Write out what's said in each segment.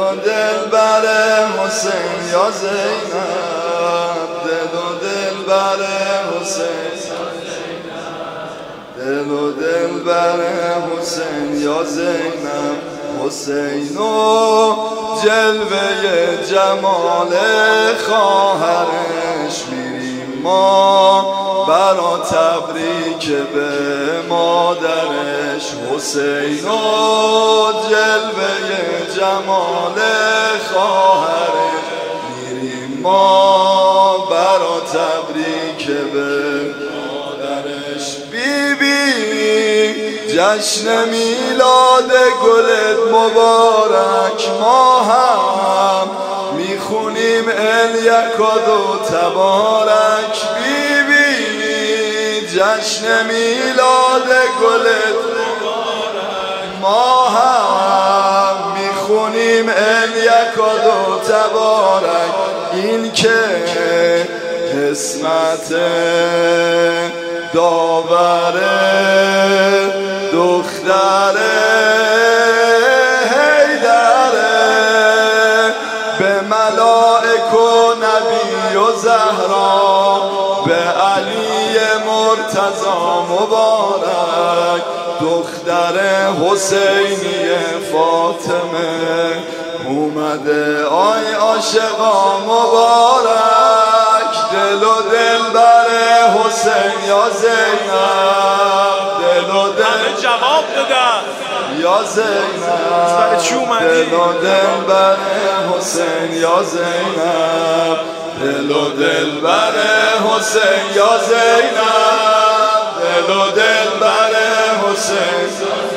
و دل بر حسین یا زینب، دل و دل بر حسین، دل و دل بر حسین یا زینب. حسین و جلوه جمال خواهرش میریم ما برا تبریک به مادرش. حسین و جلوه جمال خواهرش میریم ما برا تبریک به مادرش. جشن میلاد گلت مبارک، ما هم میخونیم الیک و دو تبارک. جشن میلاد گلت مبارک، ما هم میخونیم الیک و دو تبارک. این که قسمت داوره دختر حیدره، به ملائک و نبی و زهرا، به علی مرتضی مبارک. دختر حسینی فاطمه اومده آی عاشقا مبارک. دل و دل بر حسین یا زینب، دل و دل جواب دادن یا زینب، دل و دل بر حسین یا زینب، دل و دل بر حسین یا زینب، دل و دل بر حسین،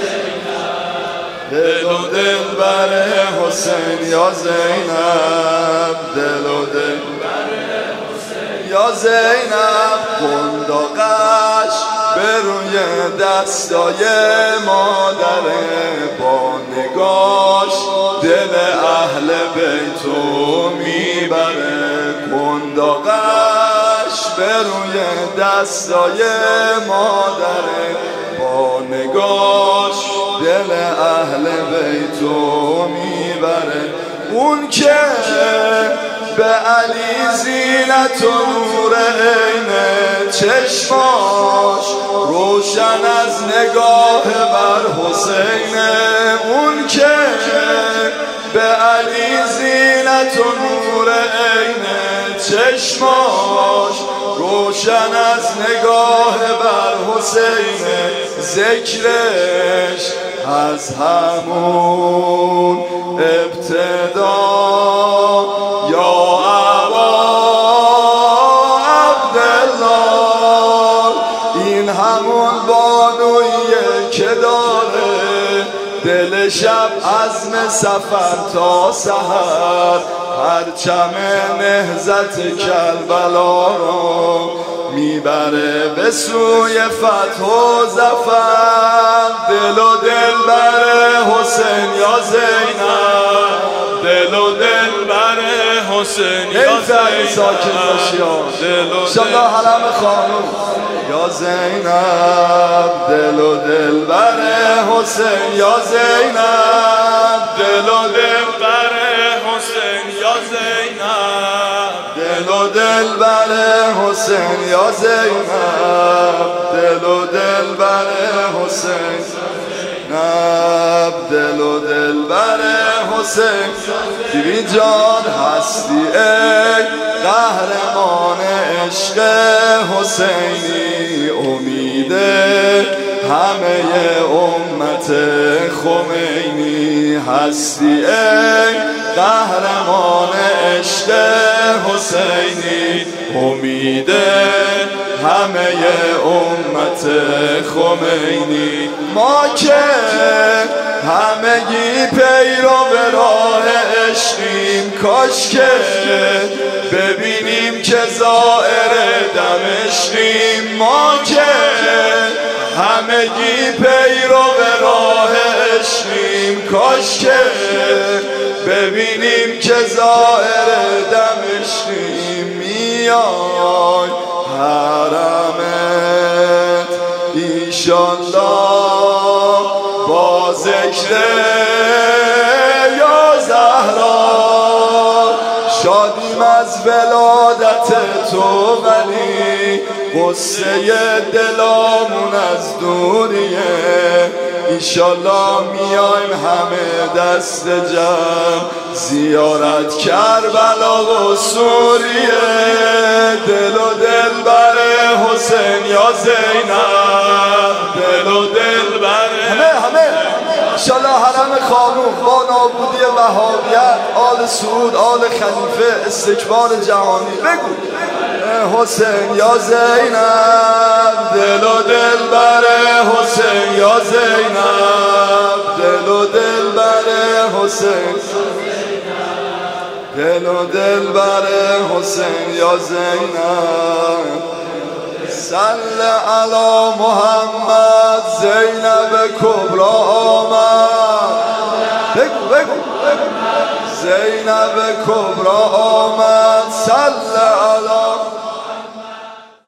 دل و دل بر حسین یا زینب، دل و دل یا زینب. قنداقش به روی دستای مادره، با نگاش دل اهل بیتو میبره. قنداقش به روی دستای مادره، با نگاش دل اهل بیتو میبره. اون که به علی زینت و نور عینه، چشماش روشن از نگاه بر حسینه. اون که به علی زینت و نور عینه، چشماش روشن از نگاه بر حسینه. ذکرش از همون ابتدا یا ابا عبدالله، این همون بانویه که داره دل شب عزم سفر تا سحر، پرچم نهضت کربلا رو میبره به سوی فتح و ظفر. دل و دل بر حسین یا زینب، دل و دل بر حسین یا زینب، دل و دل حرم خانم یا زینب، دل و دل بر حسین یا زینب، دل و دل بر حسین یا زینب، دل و دل بر حسین یا زینب، دل و دل بر حسین، دل و دل بر حسین. دیوی جان هستی ای قهرمان عشق حسینی، امیده همه امت خمینی. هستی ای قهرمان عشق حسینی، امیده همه امت خمینی. ما که همگی پیرو به راه عشقیم، کاش که ببینیم که زائر دمشقیم. ما که همگی پیرو به راه عشقیم، کاش که ببینیم که زائر دمشقیم. میای حرمت ایشالله با ذکر یا زهرا، شادیم از ولادت تو ولی قصه دلامون از دوریه. ایشالله میایم همه دست جمع زیارت کربلا و سوریه. دل و دل بر حسین یا زینب، دل و دل بر همه ایشالله حرم خانوم با نابودی وهابیت، آل سعود، آل خلیفه، استکبار جهانی. بگو حسین یا زینب، دل و دل بر حسین یا زینب، دل و دل بر حسین، دل و دل بر حسین یا زینب. صل علی محمد، زینب کبرا آمد. بگو زینب کبرا آمد،